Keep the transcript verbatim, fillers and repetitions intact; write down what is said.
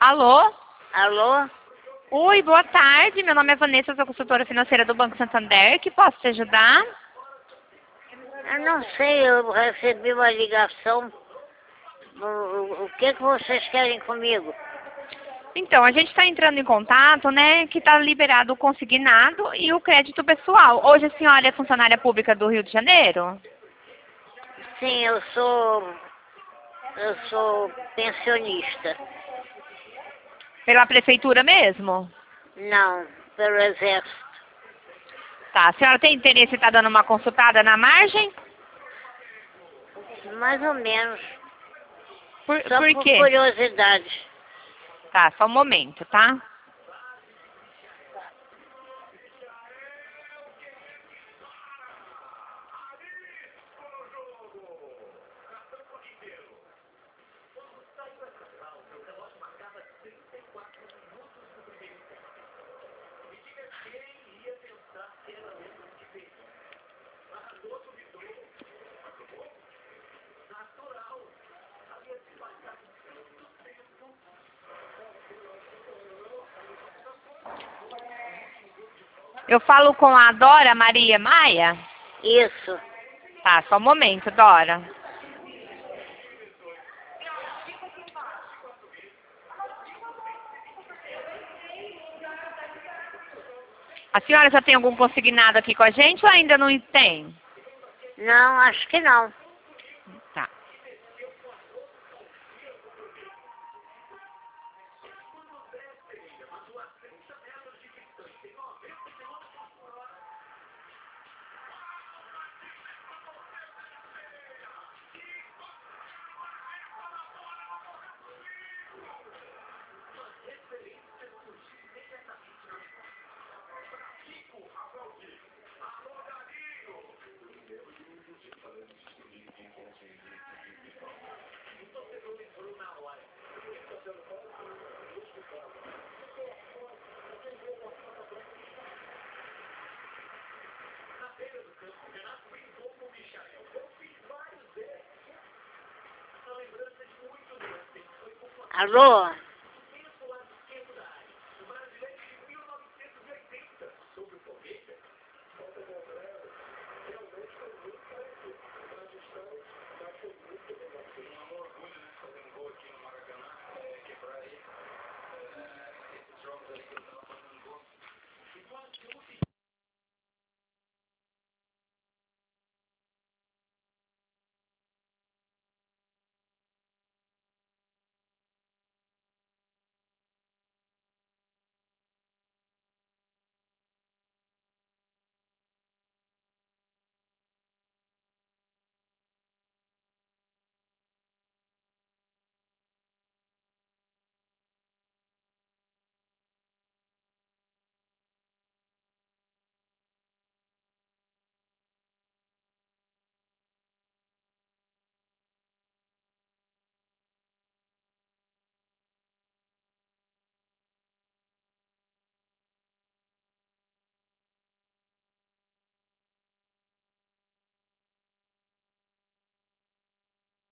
Alô? Alô? Oi, boa tarde. Meu nome é Vanessa, sou consultora financeira do Banco Santander. Que posso te ajudar? Eu não sei, eu recebi uma ligação. O, o, o que, que vocês querem comigo? Então, a gente está entrando em contato, né, que está liberado o consignado e o crédito pessoal. Hoje a senhora é funcionária pública do Rio de Janeiro? Sim, eu sou. Eu sou pensionista. Pela prefeitura mesmo? Não, pelo exército. Tá, a senhora tem interesse em estar dando uma consultada na margem? Mais ou menos. Por, Só por por quê? curiosidade. Tá, só um momento, tá? Eu falo com a Dora Maria Maia? Isso. Tá, só um momento, Dora. A senhora já tem algum consignado aqui com a gente ou ainda não tem? Não, acho que não. Tá. Alô?